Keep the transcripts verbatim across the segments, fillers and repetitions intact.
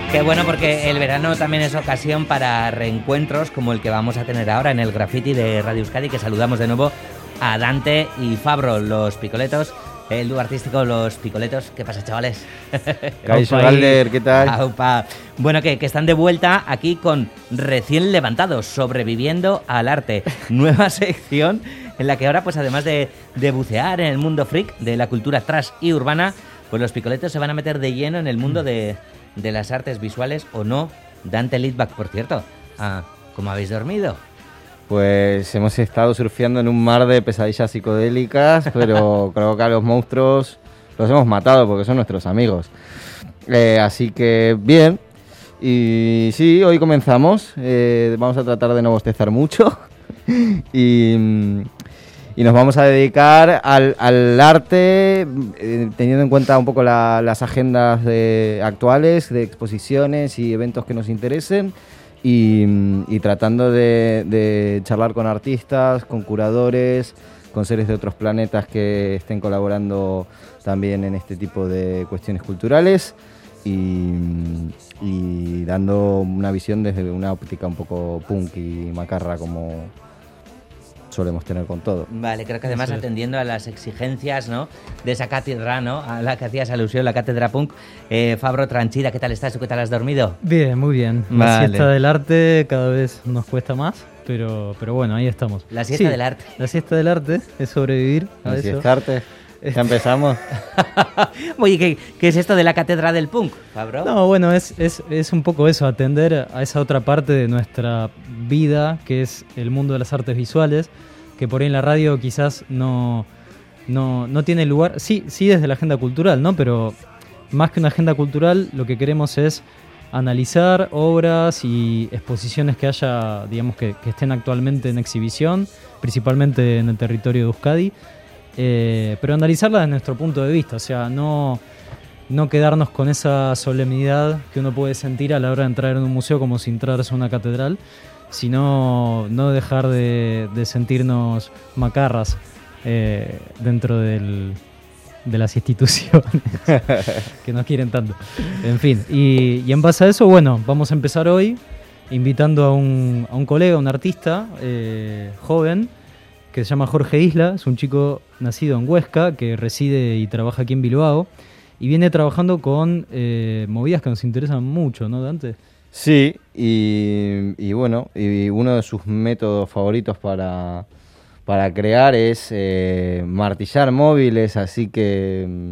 Qué bueno, porque el verano también es ocasión para reencuentros como el que vamos a tener ahora en el Graffiti de Radio Euskadi, que saludamos de nuevo a Dante y Fabro, los picoletos, el dúo artístico Los Picoletos. ¿Qué pasa, chavales? Kaixo Galder, ¿qué tal? Aupa. Bueno, que, que están de vuelta aquí con Recién Levantados, sobreviviendo al arte. Nueva sección en la que ahora, pues además de, de bucear en el mundo freak, de la cultura trash y urbana, pues los picoletos se van a meter de lleno en el mundo de, de las artes visuales, ¿o no? Dante Lidbach, por cierto. Ah, ¿cómo habéis dormido? Pues hemos estado surfeando en un mar de pesadillas psicodélicas, pero creo que a los monstruos los hemos matado porque son nuestros amigos. Eh, así que bien. Y sí, hoy comenzamos. Eh, vamos a tratar de no bostezar mucho. y, y nos vamos a dedicar al, al arte, eh, teniendo en cuenta un poco la, las agendas de, actuales de exposiciones y eventos que nos interesen. Y, y tratando de, de charlar con artistas, con curadores, con seres de otros planetas que estén colaborando también en este tipo de cuestiones culturales y, y dando una visión desde una óptica un poco punk y macarra como solemos tener con todo. Vale, creo que además sí, atendiendo a las exigencias, ¿no?, de esa cátedra, ¿no?, a la que hacías alusión, la cátedra punk. eh, Fabro Tranchida, ¿qué tal estás? ¿Tú qué tal has dormido? Bien, muy bien. Vale. La siesta del arte cada vez nos cuesta más, pero, pero bueno, ahí estamos. La siesta sí, del arte. La siesta del arte es sobrevivir a ¿La eso. siesta arte? ¿Ya empezamos? Oye, ¿qué, ¿qué es esto de la cátedra del punk, Fabro? No, bueno, es, es, es un poco eso, atender a esa otra parte de nuestra vida, que es el mundo de las artes visuales, que por ahí en la radio quizás no, no, no tiene lugar, sí, sí desde la agenda cultural, ¿no? Pero más que una agenda cultural, lo que queremos es analizar obras y exposiciones que haya, digamos, que, que estén actualmente en exhibición, principalmente en el territorio de Euskadi, eh, pero analizarlas desde nuestro punto de vista, o sea, no, no quedarnos con esa solemnidad que uno puede sentir a la hora de entrar en un museo como si entraras a una catedral, sino no dejar de, de sentirnos macarras eh, dentro del, de las instituciones que nos quieren tanto. En fin, y, y en base a eso, bueno, vamos a empezar hoy invitando a un, a un colega, un artista eh, joven, que se llama Jorge Isla. Es un chico nacido en Huesca, que reside y trabaja aquí en Bilbao, y viene trabajando con eh, movidas que nos interesan mucho, ¿no, Dante? Sí, y, y bueno, y uno de sus métodos favoritos para, para crear es eh, martillar móviles, así que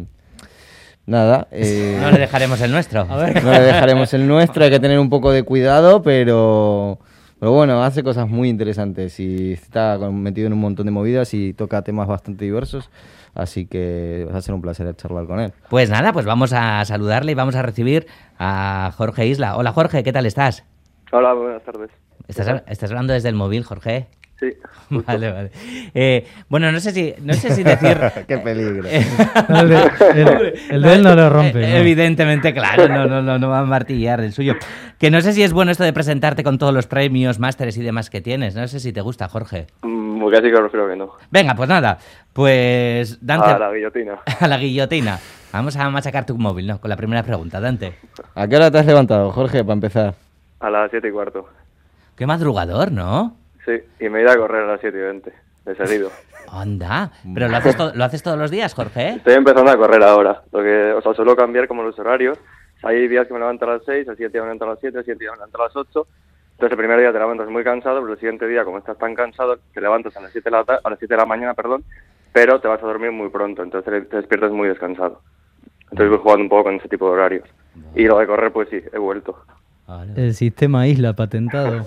nada. Eh, no le dejaremos el nuestro. A ver. No le dejaremos el nuestro, hay que tener un poco de cuidado, pero, pero bueno, hace cosas muy interesantes y está metido en un montón de movidas y toca temas bastante diversos. Así que va a ser un placer charlar con él. Pues nada, pues vamos a saludarle y vamos a recibir a Jorge Isla. Hola Jorge, ¿qué tal estás? Hola, buenas tardes. ¿Estás, estás hablando desde el móvil, Jorge? Sí. Justo. Vale, vale. Eh, bueno, no sé si, no sé si decir... ¡Qué peligro! No, el, de, el, el de él no lo rompe, ¿no? Evidentemente, claro, no, no, no, no va a martillar el suyo. Que no sé si es bueno esto de presentarte con todos los premios, másteres y demás que tienes. No sé si te gusta, Jorge. Mm, casi que creo que no. Venga, pues nada. Pues Dante... A la guillotina. A la guillotina. Vamos a machacar tu móvil, ¿no? Con la primera pregunta, Dante. ¿A qué hora te has levantado, Jorge, para empezar? A las siete y cuarto. Qué madrugador, ¿no? Sí, y me he ido a correr a las siete y veinte, de salido. Anda, pero ¿lo haces, to- ¿lo haces todos los días, Jorge? Estoy empezando a correr ahora, lo que, o sea, suelo cambiar como los horarios. Hay días que me levanto a las seis, al siguiente día me levanto a las siete, al siguiente día me levanto a las ocho. Entonces el primer día te levantas muy cansado, pero el siguiente día, como estás tan cansado, te levantas a las siete de la, ta- a las siete de la mañana, perdón, pero te vas a dormir muy pronto, entonces te despiertas muy descansado. Entonces voy jugando un poco con ese tipo de horarios. Y lo de correr, pues sí, he vuelto. El sistema Isla patentado.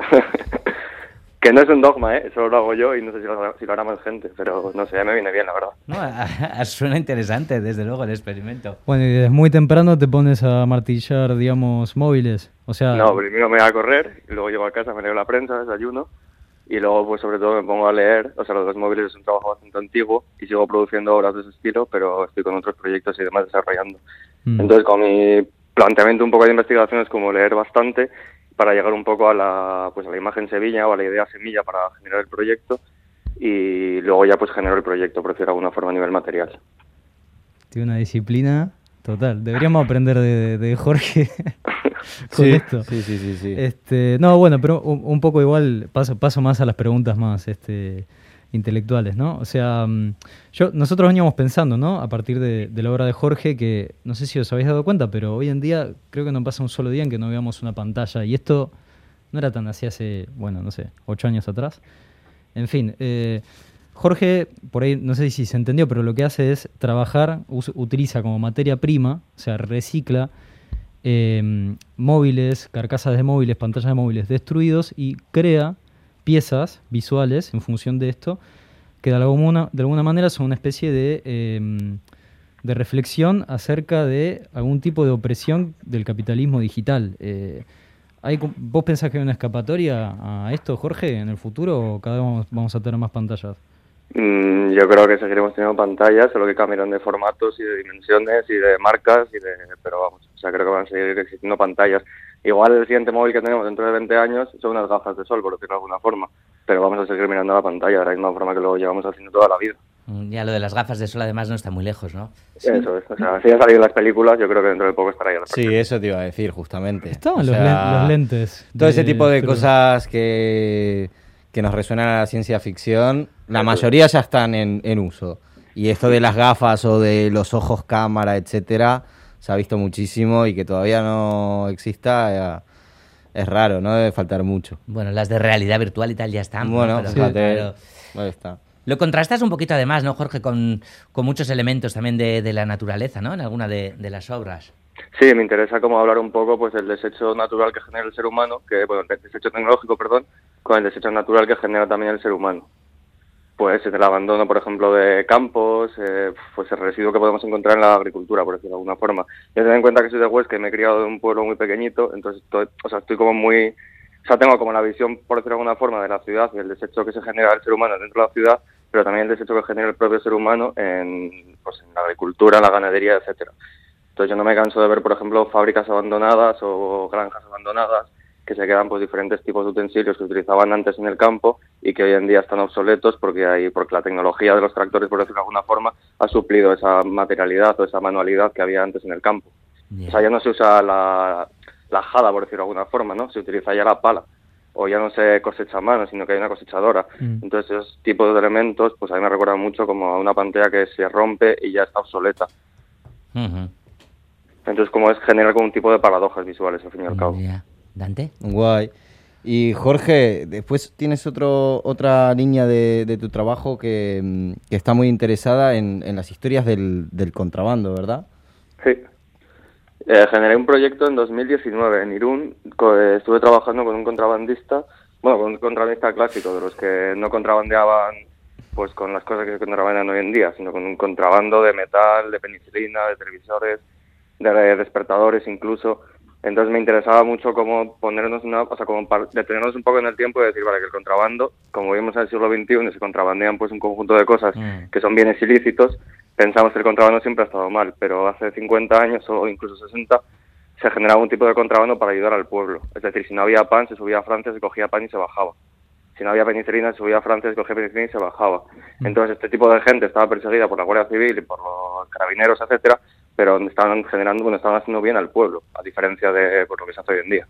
Que no es un dogma, ¿eh? Eso lo hago yo y no sé si lo, si lo hará más gente, pero no sé, me viene bien, la verdad. No, a- a- suena interesante, desde luego, el experimento. Bueno, y desde muy temprano te pones a martillar, digamos, móviles. O sea, No, primero me voy a correr, y luego llego a casa, me leo la prensa, desayuno, y luego pues sobre todo me pongo a leer. O sea, los dos móviles es un trabajo bastante antiguo y sigo produciendo obras de ese estilo, pero estoy con otros proyectos y demás desarrollando. Mm. Entonces, con mi planteamiento un poco de investigación es como leer bastante para llegar un poco a la pues a la imagen Sevilla o a la idea semilla para generar el proyecto, y luego ya pues genero el proyecto, por decirlo de alguna forma, a nivel material. tiene una disciplina total. Deberíamos aprender de, de Jorge. con sí, esto. Sí, sí, sí, sí. Este, no, bueno, pero un, un poco igual paso, paso más a las preguntas más este, intelectuales, ¿no? O sea, yo, nosotros veníamos pensando, ¿no? A partir de, de la obra de Jorge, que no sé si os habéis dado cuenta, pero hoy en día creo que no pasa un solo día en que no veamos una pantalla. Y esto no era tan así hace, bueno, no sé, ocho años atrás. En fin, eh, Jorge, por ahí no sé si se entendió, pero lo que hace es trabajar, us, utiliza como materia prima, o sea, recicla eh, móviles, carcasas de móviles, pantallas de móviles destruidos y crea piezas visuales en función de esto, que de alguna, de alguna manera son una especie de, eh, de reflexión acerca de algún tipo de opresión del capitalismo digital. Eh, ¿hay, ¿Vos pensás que hay una escapatoria a esto, Jorge, en el futuro, o cada vez vamos, vamos a tener más pantallas? Mm, yo creo que seguiremos teniendo pantallas, solo que cambiarán de formatos y de dimensiones y de marcas, y de pero vamos, o sea, creo que van a seguir existiendo pantallas. Igual el siguiente móvil que tenemos dentro de veinte años son unas gafas de sol, por decirlo de alguna forma, pero vamos a seguir mirando la pantalla de la misma forma que lo llevamos haciendo toda la vida. Ya lo de las gafas de sol además no está muy lejos, ¿no? Sí. Eso es, o sea, si ya han salido las películas, yo creo que dentro de poco estará ya la Sí, eso te iba a decir, justamente. Estaban O los, sea, len- los lentes. Todo ese de- tipo de pero- cosas que, que nos resuenan a la ciencia ficción, la mayoría ya están en, en uso. Y esto de las gafas o de los ojos cámara, etcétera, se ha visto muchísimo, y que todavía no exista, eh, es raro, no debe faltar mucho. Bueno, las de realidad virtual y tal ya están. ¿no? Bueno, Pero, fíjate, claro, ahí está. lo contrastas un poquito además, ¿no, Jorge? Con, con muchos elementos también de, de la naturaleza, ¿no? En alguna de, de las obras. Sí, me interesa como hablar un poco pues del desecho natural que genera el ser humano, que bueno, el desecho tecnológico, perdón, con el desecho natural que genera también el ser humano. Pues el abandono, por ejemplo, de campos, eh, pues el residuo que podemos encontrar en la agricultura, por decirlo de alguna forma. Yo ten en cuenta que soy de Huesca y me he criado en un pueblo muy pequeñito, entonces estoy, o sea, estoy como muy, o sea, tengo como la visión, por decirlo de alguna forma, de la ciudad y el desecho que se genera el ser humano dentro de la ciudad, pero también el desecho que genera el propio ser humano en, pues, en la agricultura, en la ganadería, etcétera. Entonces yo no me canso de ver, por ejemplo, fábricas abandonadas o granjas abandonadas que se quedan pues diferentes tipos de utensilios que utilizaban antes en el campo y que hoy en día están obsoletos porque hay porque la tecnología de los tractores, por decirlo de alguna forma, ha suplido esa materialidad o esa manualidad que había antes en el campo. Yeah. O sea, ya no se usa la, la jada, por decirlo de alguna forma, ¿no? Se utiliza ya la pala. O ya no se cosecha a mano, sino que hay una cosechadora. Mm. Entonces esos tipos de elementos, pues a mí me recuerdan mucho como a una pantalla que se rompe y ya está obsoleta. Uh-huh. Entonces como es generar como un tipo de paradojas visuales, al fin y al cabo. Yeah. ¿Dante? Guay. Y Jorge, después tienes otro otra línea de, de tu trabajo que, que está muy interesada en, en las historias del, del contrabando, ¿verdad? Sí. Eh, generé un proyecto en dos mil diecinueve en Irún. Co- eh, estuve trabajando con un contrabandista, bueno, con un contrabandista clásico, de los que no contrabandeaban pues con las cosas que se contrabandean hoy en día, sino con un contrabando de metal, de penicilina, de televisores, de, de despertadores incluso. Entonces me interesaba mucho cómo ponernos una, o sea, como par, detenernos un poco en el tiempo y decir, vale, que el contrabando, como vimos en el siglo veintiuno, se contrabandean pues un conjunto de cosas mm. que son bienes ilícitos, pensamos que el contrabando siempre ha estado mal, pero hace cincuenta años o incluso sesenta se generaba un tipo de contrabando para ayudar al pueblo. Es decir, si no había pan, se subía a Francia, se cogía pan y se bajaba. Si no había penicilina, se subía a Francia, se cogía penicilina y se bajaba. Mm. Entonces este tipo de gente estaba perseguida por la Guardia Civil y por los carabineros, etcétera, pero estaban generando, bueno, estaban haciendo bien al pueblo, a diferencia de por lo que se hace hoy en día.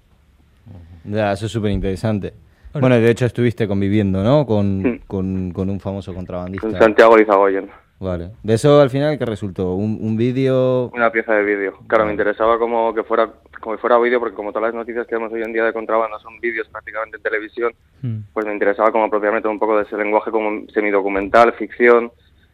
Ya, eso es súper interesante. Bueno, de hecho estuviste conviviendo, ¿no? Con, mm. con, con un famoso contrabandista. Con Santiago Lizagoyen. Vale. ¿De eso al final qué resultó? ¿Un, un vídeo? Una pieza de vídeo. Claro, vale. Me interesaba como que fuera como que fuera vídeo, porque como todas las noticias que vemos hoy en día de contrabando son vídeos prácticamente en televisión, mm. pues me interesaba como apropiarme un poco de ese lenguaje como semidocumental, ficción,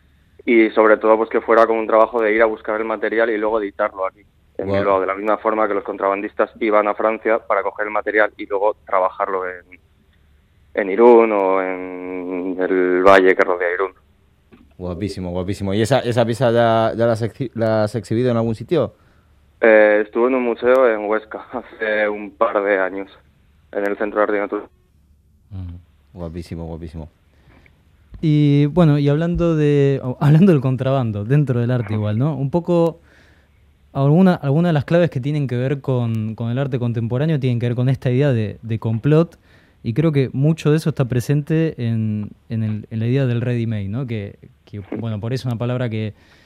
y sobre todo pues que fuera como un trabajo de ir a buscar el material y luego editarlo aquí en wow. Bilbao, de la misma forma que los contrabandistas iban a Francia para coger el material y luego trabajarlo en, en Irún o en el valle que rodea Irún. Guapísimo, guapísimo. ¿Y esa, esa pieza ya, ya la, has exhi- la has exhibido en algún sitio? Eh, estuve en un museo en Huesca hace un par de años, en el Centro de Arte y Natura. Mm. Guapísimo, guapísimo. Y bueno, y hablando de hablando del contrabando dentro del arte igual, ¿no? Un poco alguna alguna de las claves que tienen que ver con, con el arte contemporáneo tienen que ver con esta idea de, de complot, y creo que mucho de eso está presente en, en, el, en la idea del ready-made, ¿no? Que, que bueno, por eso es una palabra que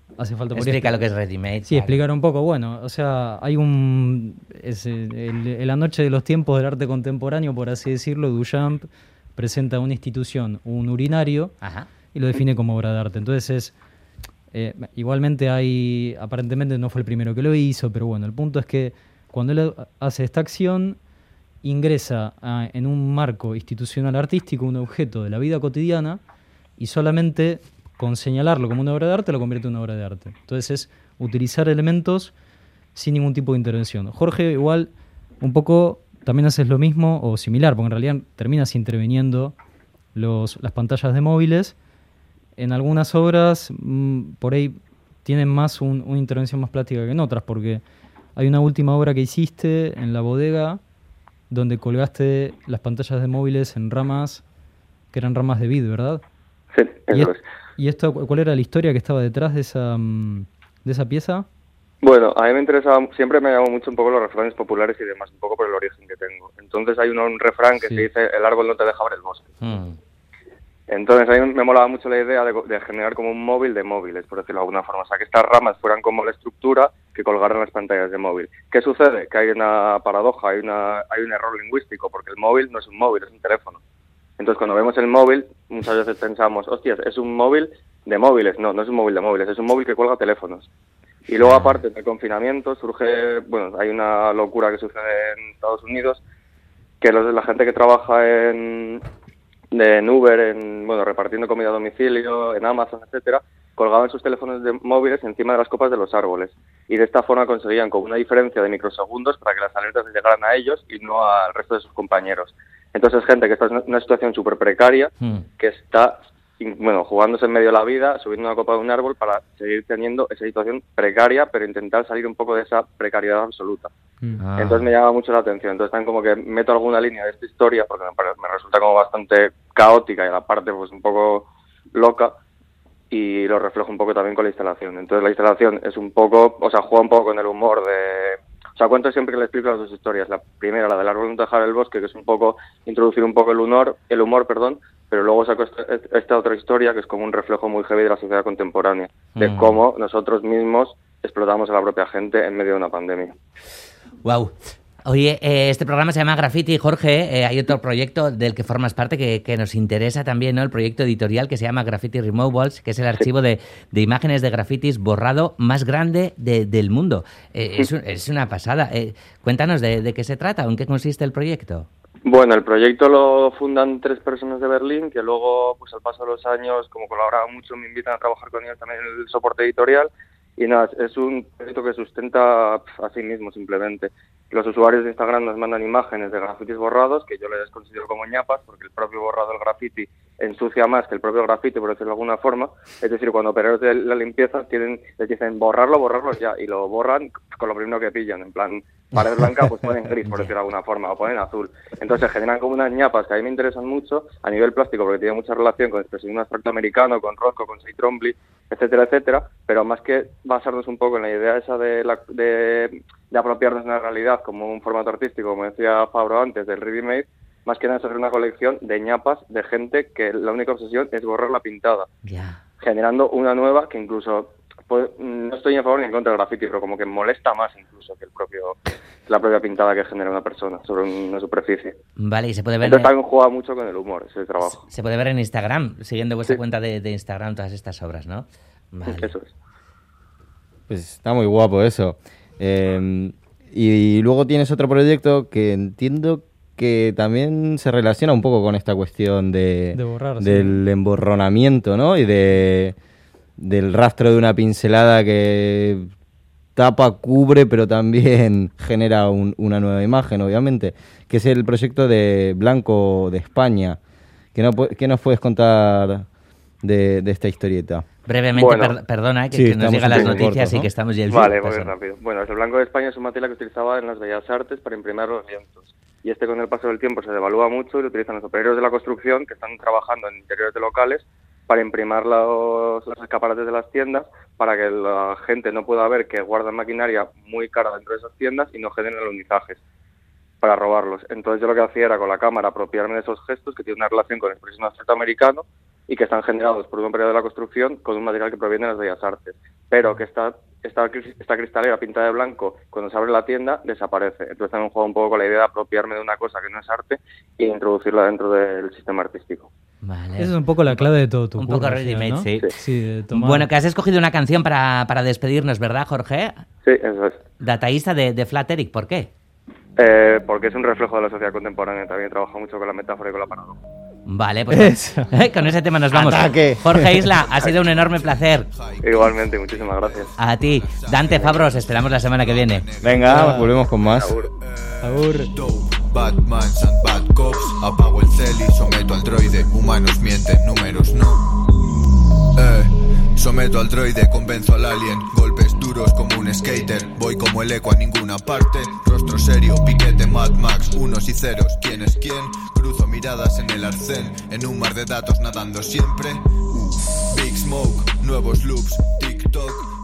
hace falta por Explica expli- lo que es ready-made. Sí, claro. explicar un poco. Bueno, o sea, hay un... Es el, el- el la noche de los tiempos del arte contemporáneo, por así decirlo, Duchamp presenta a una institución un urinario Ajá. y lo define como obra de arte. Entonces es... eh, igualmente hay... Aparentemente no fue el primero que lo hizo, pero bueno, el punto es que cuando él hace esta acción, ingresa a- en un marco institucional artístico un objeto de la vida cotidiana y solamente con señalarlo como una obra de arte lo convierte en una obra de arte. Entonces es utilizar elementos sin ningún tipo de intervención. Jorge, igual, un poco también haces lo mismo o similar, porque en realidad terminas interviniendo los, las pantallas de móviles. En algunas obras, mmm, por ahí tienen más un- una intervención más plástica que en otras, porque hay una última obra que hiciste en la bodega donde colgaste las pantallas de móviles en ramas, que eran ramas de vid, ¿verdad? Sí, ¿Y, eso es- es. ¿Y esto cu- cuál era la historia que estaba detrás de esa, mm, de esa pieza? Bueno, a mí me interesaba, siempre me llamó mucho un poco los refranes populares y demás, un poco por el origen que tengo. Entonces hay un, un refrán que Sí. se dice, el árbol no te deja ver el bosque. Mm. Entonces a mí me molaba mucho la idea de, de generar como un móvil de móviles, por decirlo de alguna forma. O sea, que estas ramas fueran como la estructura que colgaran las pantallas de móvil. ¿Qué sucede? Que hay una paradoja, hay, una, hay un error lingüístico, porque el móvil no es un móvil, es un teléfono. Entonces cuando vemos el móvil, muchas veces pensamos, hostias, es un móvil de móviles. No, no es un móvil de móviles, es un móvil que cuelga teléfonos. Y luego, aparte del confinamiento, surge, bueno, hay una locura que sucede en Estados Unidos, que los, la gente que trabaja en, de, en Uber, en, bueno, repartiendo comida a domicilio, en Amazon, etcétera, colgaban sus teléfonos de móviles encima de las copas de los árboles. Y de esta forma conseguían con una diferencia de microsegundos para que las alertas les llegaran a ellos y no al resto de sus compañeros. Entonces, gente que está en una situación súper precaria, Mm. que está, bueno, jugándose en medio de la vida, subiendo una copa de un árbol para seguir teniendo esa situación precaria, pero intentar salir un poco de esa precariedad absoluta. Mm. Ah. Entonces me llama mucho la atención. Entonces también como que meto alguna línea de esta historia, porque me, pare- me resulta como bastante caótica y a la parte pues un poco loca, y lo reflejo un poco también con la instalación. Entonces la instalación es un poco, o sea, juega un poco con el humor de... O sea, cuento siempre que le explico las dos historias. La primera, la del árbol no dejar el bosque, que es un poco introducir un poco el humor, el humor, perdón, pero luego saco esta, esta otra historia que es como un reflejo muy heavy de la sociedad contemporánea, de Mm. cómo nosotros mismos explotamos a la propia gente en medio de una pandemia. Wow. Oye, eh, este programa se llama Graffiti, Jorge. Eh, hay otro proyecto del que formas parte que, que nos interesa también, ¿no? El proyecto editorial que se llama Graffiti Removables, que es el archivo de, de imágenes de grafitis borrado más grande de- del mundo. Eh, es, un- es una pasada. Eh, cuéntanos de, de qué se trata o en qué consiste el proyecto. Bueno, el proyecto lo fundan tres personas de Berlín que luego, pues al paso de los años, como colaboraban mucho, me invitan a trabajar con ellos también en el soporte editorial. Y nada, es un proyecto que sustenta pf, a sí mismo simplemente. Los usuarios de Instagram nos mandan imágenes de grafitis borrados, que yo les considero como ñapas, porque el propio borrado del graffiti ensucia más que el propio graffiti, por decirlo de alguna forma. Es decir, cuando operarios de la limpieza tienen, les dicen borrarlo, borrarlo ya, y lo borran con lo primero que pillan, en plan, pared blanca, pues ponen gris, por decirlo de alguna forma, o ponen azul. Entonces se generan como unas ñapas que a mí me interesan mucho a nivel plástico, porque tiene mucha relación con el expresionismo abstracto americano, con Rothko, con Say Trombley, etcétera, etcétera, pero más que basarnos un poco en la idea esa de, la, de, de apropiarnos de la realidad como un formato artístico, como decía Fabro antes, del ready-made, más que nada es hacer una colección de ñapas de gente que la única obsesión es borrar la pintada, Ya. generando una nueva que incluso, pues, no estoy en favor ni en contra del graffiti, pero como que molesta más incluso que el propio la propia pintada que genera una persona sobre una superficie. Vale, y se puede ver... Entonces también juega mucho con el humor ese trabajo. Se puede ver en Instagram, siguiendo vuestra Sí. cuenta de, de Instagram, todas estas obras, ¿no? Vale. Eso es. Pues está muy guapo eso. Eh, y, luego tienes otro proyecto que entiendo que también se relaciona un poco con esta cuestión de, De borrar, sí. del emborronamiento, ¿no? Y de del rastro de una pincelada que tapa, cubre, pero también genera un- una nueva imagen, obviamente, que es el proyecto de Blanco de España. ¿Qué, no, pu- qué nos puedes contar de, de esta historieta? Brevemente, Bueno. per- perdona, que, Sí, que nos estamos llegan un las poco noticias cortos, y ¿no? que estamos ya el Vale, paso. voy rápido. Bueno, el blanco de España es un material que se utilizaba en las bellas artes para imprimir los lienzos. Y este con el paso del tiempo se devalúa mucho y lo utilizan los operarios de la construcción que están trabajando en interiores de locales para imprimir los, los escaparates de las tiendas para que la gente no pueda ver que guardan maquinaria muy cara dentro de esas tiendas y no generen alunizajes para robarlos. Entonces yo lo que hacía era con la cámara apropiarme de esos gestos que tienen una relación con el expresionismo abstracto americano y que están generados por un periodo de la construcción con un material que proviene de las bellas artes, pero que esta, esta, esta cristalera pintada de blanco, cuando se abre la tienda, desaparece. Entonces también juego un poco con la idea de apropiarme de una cosa que no es arte e introducirla dentro del sistema artístico. Vale. Esa es un poco la clave de todo tu Un curro, poco al final, ready-made, ¿no? sí. Sí, de tomar- Bueno, que has escogido una canción para, para despedirnos, ¿verdad, Jorge? Sí, eso es. Dataísta de, de Flat Eric, ¿por qué? Eh, porque es un reflejo de la sociedad contemporánea. También trabaja mucho con la metáfora y con la paradoja. Vale, pues Eso. con ese tema nos vamos. Ataque. Jorge Isla, ha sido un enorme placer. Igualmente, muchísimas gracias. A ti. Dante Fabros, esperamos la semana que viene. Venga, volvemos con más. Seguro. Agur. Batmans and bad cops. Apago el cel y someto al droide. Humanos mienten, números no. Eh, someto al droide, convenzo al alien. Golpes duros como un skater. Voy como el eco a ninguna parte. Rostro serio, piquete Mad Max. Unos y ceros, ¿quién es quién? Cruzo miradas en el arcén. En un mar de datos nadando siempre. Uh, Big Smoke, nuevos loops, TikTok.